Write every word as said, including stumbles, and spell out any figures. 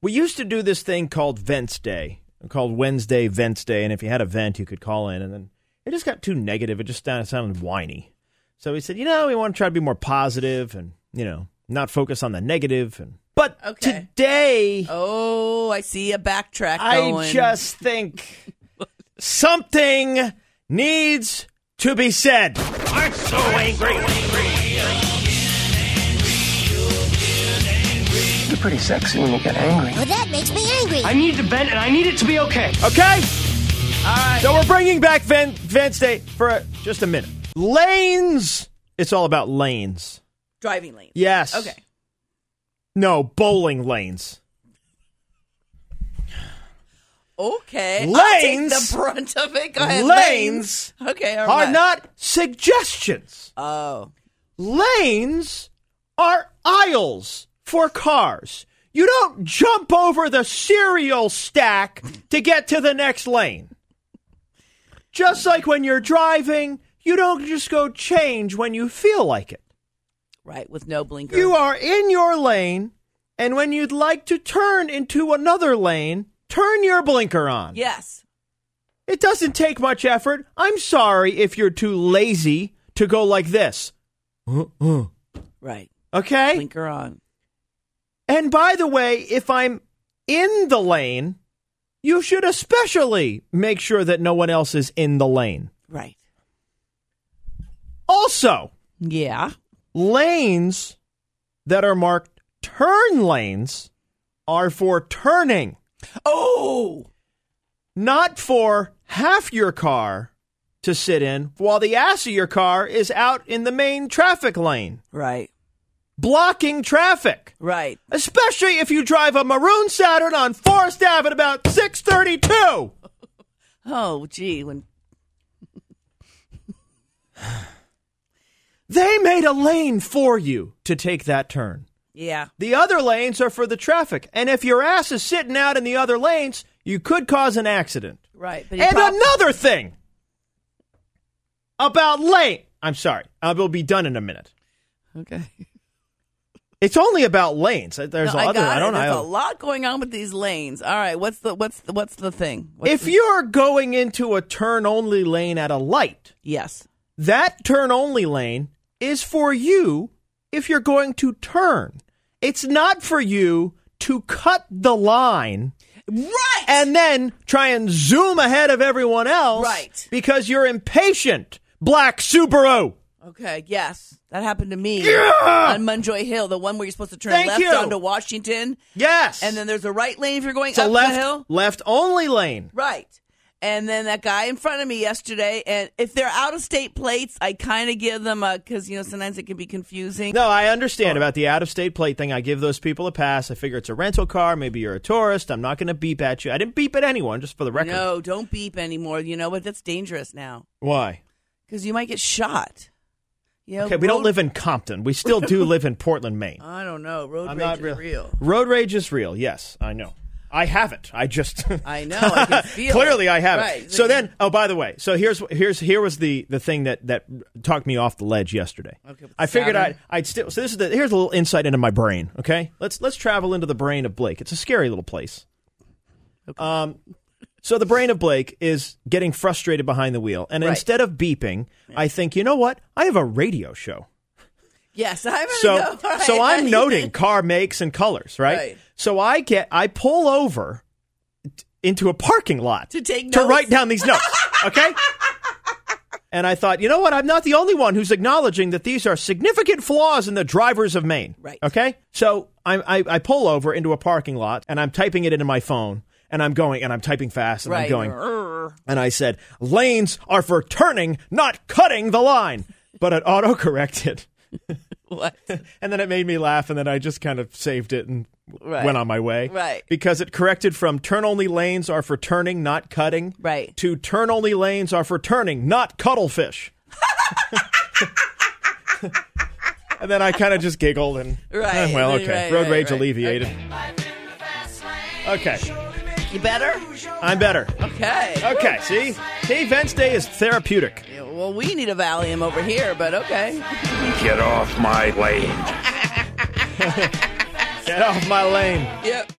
We used to do this thing called Vents Day, called Wednesday Vents Day, and if you had a vent, you could call in, and then it just got too negative. It just sounded whiny. So we said, you know, we want to try to be more positive and, you know, not focus on the negative. And But okay. today... Oh, I see a backtrack I going. just think something needs to be said. I'm so angry. You're pretty sexy when you get angry. Well, that makes me angry. I need to vent, and I need it to be okay. Okay? All right. So we're bringing back Ven- Vents Day for a, just a minute. Lanes. It's all about lanes. Driving lanes. Yes. Okay. No, bowling lanes. Okay. Lanes. I'll take the brunt of it. Go ahead. Lanes Lanes. Okay. All are right. not suggestions. Oh. Lanes are aisles for cars. You don't jump over the cereal stack to get to the next lane. Just like when you're driving, you don't just go change when you feel like it. Right, with no blinker. You are in your lane, and when you'd like to turn into another lane, turn your blinker on. Yes. It doesn't take much effort. I'm sorry if you're too lazy to go like this. Uh-uh. Right. Okay? Blinker on. And by the way, if I'm in the lane, you should especially make sure that no one else is in the lane. Right. Also, Yeah. lanes that are marked turn lanes are for turning, Oh! not for half your car to sit in while the ass of your car is out in the main traffic lane, Right. blocking traffic. Right. Especially if you drive a maroon Saturn on Forest Ave at about six thirty-two. Oh, gee. When They made a lane for you to take that turn. Yeah. The other lanes are for the traffic. And if your ass is sitting out in the other lanes, you could cause an accident. Right. But And prob- another thing about lane. I'm sorry. I will be done in a minute. Okay. It's only about lanes. There's No, I other. got I don't it. There's know. a lot going on with these lanes. All right. What's the what's the what's the thing? What's If the- you're going into a turn only lane at a light, Yes. that turn only lane is for you if you're going to turn. It's not for you to cut the line. Right. And then try and zoom ahead of everyone else. Right. Because you're impatient, Black Subaru. Okay. Yes. That happened to me Yeah! on Munjoy Hill, the one where you're supposed to turn Thank left you. onto Washington. Yes. And then there's a right lane if you're going it's a up left, the hill. left only lane. Right. And then that guy in front of me yesterday, and if they're out of state plates, I kind of give them a, because, you know, sometimes it can be confusing. No, I understand about the out-of-state plate thing. I give those people a pass. I figure it's a rental car. Maybe you're a tourist. I'm not going to beep at you. I didn't beep at anyone, just for the record. No, don't beep anymore. You know what? That's dangerous now. Why? Because you might get shot. You know, Okay, we don't road- live in Compton. We still do live in Portland, Maine. I don't know. Road I'm rage not is real. real. Road rage is real. Yes, I know. I haven't. I just I know. I can feel Clearly it. I haven't. Right. So then, oh, by the way, so here's here's here was the the thing that that talked me off the ledge yesterday. Okay, I figured Saturn. I'd I'd still. So this is the here's a little insight into my brain. Okay, let's let's travel into the brain of Blake. It's a scary little place. Okay. Um, so the brain of Blake is getting frustrated behind the wheel, and Right. instead of beeping, I think, you know what? I have a radio show. Yes, I'm So, know. Right. so I'm noting car makes and colors, right? Right. So I get, I pull over t- into a parking lot To take to notes? write down these notes, okay? And I thought, you know what? I'm not the only one who's acknowledging that these are significant flaws in the drivers of Maine. Right. Okay? So I, I, I pull over into a parking lot, and I'm typing it into my phone, and I'm going, and I'm typing fast, and Right. I'm going, Urgh. and I said, lanes are for turning, not cutting the line. But it autocorrected. What? And then it made me laugh, and then I just kind of saved it and Right. went on my way. Right. Because it corrected from turn-only lanes are for turning, not cutting, Right. to turn-only lanes are for turning, not cuttlefish. And then I kind of just giggled and, Right. eh, well, okay, Right, road right, rage right. alleviated. Okay, You better? I'm better. Okay. Okay, see? See, Vents Day is therapeutic. Yeah, well, we need a Valium over here, but okay. Get off my lane. Get off my lane. Yep.